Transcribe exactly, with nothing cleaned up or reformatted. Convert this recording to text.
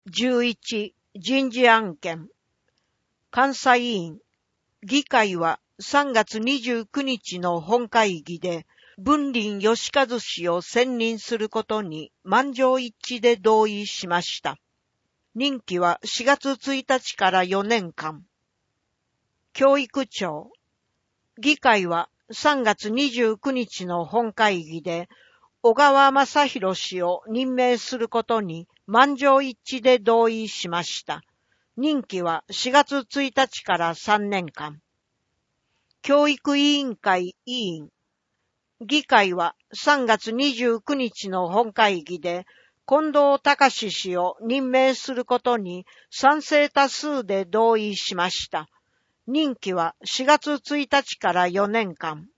じゅういち、人事案件。監査委員。議会はさんがつにじゅうくにちの本会議で、文林義和氏を選任することに満場一致で同意しました。任期はしがつついたちからよねんかん。教育庁。議会はさんがつにじゅうくにちの本会議で、小川雅弘氏を任命することに満場一致で同意しました。任期はしがつついたちからさんねんかん。教育委員会委員。議会はさんがつにじゅうくにちの本会議で、近藤隆氏を任命することに賛成多数で同意しました。任期はしがつついたちからよねんかん。